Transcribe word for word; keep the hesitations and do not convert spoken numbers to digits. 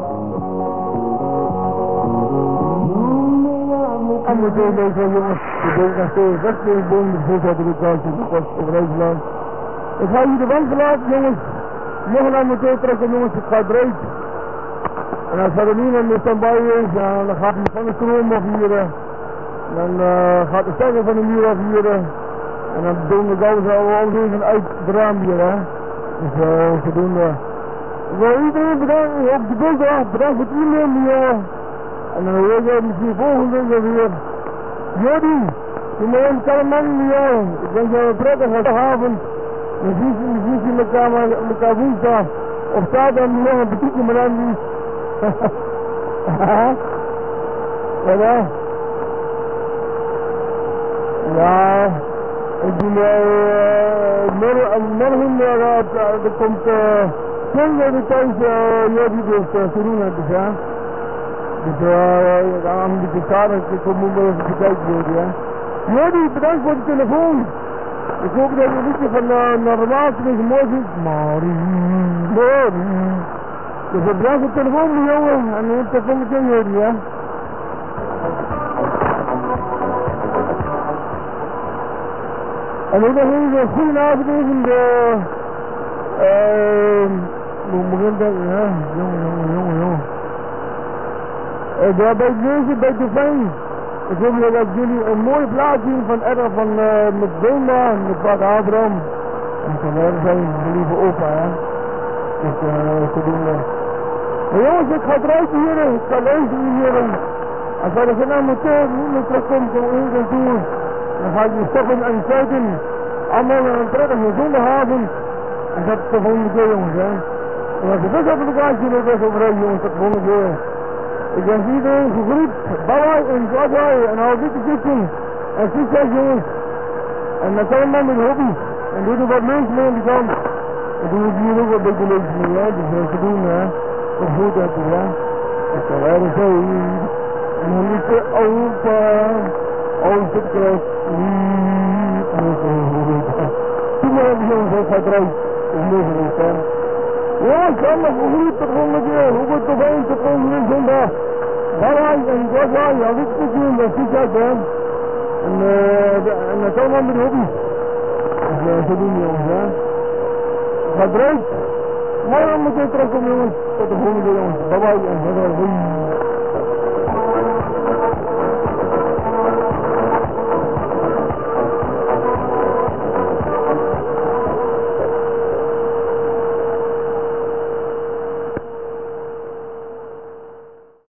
En meteen deze jongens, de beek naar steeds weg, de boom, de vis uit de locatie, de kost op Rijsland. Ik ga hier de wand verlaten, jongens. Nog een meteen trekken, jongens, het gaat breed. En als er niemand meer standby is, ja, dan gaat hij van de stroom afvieren. Dan uh, gaat de stekker van de muur afvieren. En dan doen we gauw zo alles even uit het raam hier, hè. Dus uh, zodoende. Ik wil iedereen bedanken op de beelden, bedankt voor het e-mail, jongen. En dan hoor je misschien volgende week weer. Jordi, je moet een kalman, jongen. Ik wens je een prettige avond. We zien elkaar, elkaar woensdag. Of zaterdag nog een bezoekje met Andy. Wat hè? Ja, ik doe uh, morgen, morgen uh, er komt uh, zondag de thuis, uh, Jordi, dus uh, te doen hebben, ja. Dus uh, dan een beetje zaterdag, ik kom nu even bekijken, Jordi, hè. Jordi, bedankt voor de telefoon. Ik hoop dat je een beetje van uh, normaal tegen morgen. Marie, Marie. Dus ik blijf op de telefoon, jongen. En dan heb ik van meteen Jordi, hè. En ook nog even een goede avond even de... Uh, hoe begint dat? Ja, jongen, jongen, jongen, jongen. Uh, daar bij deze, bij de fijn. Ik hoop dat jullie een mooie plaats zien van Edda van uh, met Wilma en met vader Abraham. En van hem zijn mijn lieve opa, hè. Dus uh, te doen. Uh. Maar jongens, ik ga eruit hier, ik ga luisteren hier. Als er geen amateur niet meer terugkomt om één keer toe, dan ga ik je stoppen en sluiten. Allemaal een prettige zondagavond. En dat is de volgende keer, jongens, hè. En als je dus op de locatie nog eens overheen, jongens, tot de volgende keer. Ik wens iedereen gegroet, bye en bye en hou dit te zitten. En succes, jongens. En dan kan een man met hobby. En doe er wat leuks mee aan de kant. En doe het hier ook wat beetje leuks mee, hè. Dus dat te doen, hè. Tot goed uit, hè. Dat kan wel zijn. En dan liet je opa. Als het kruis. Doe maar even, jongens, ik ga eruit. Dat is mogelijk, hè. Ja, allemaal gegroet tot de volgende keer. Hoe wordt het opeens tot volgende zondag? Bye en goodbye. Ja, dit is doen, dat is uit, hè. En, uh, en dat allemaal met hobby. Dus uh, zo doen, jongens, hè. Gaat eruit. Morgen moet je terugkomen, jongens. Tot de volgende keer, jongens. Bye bye en goodbye.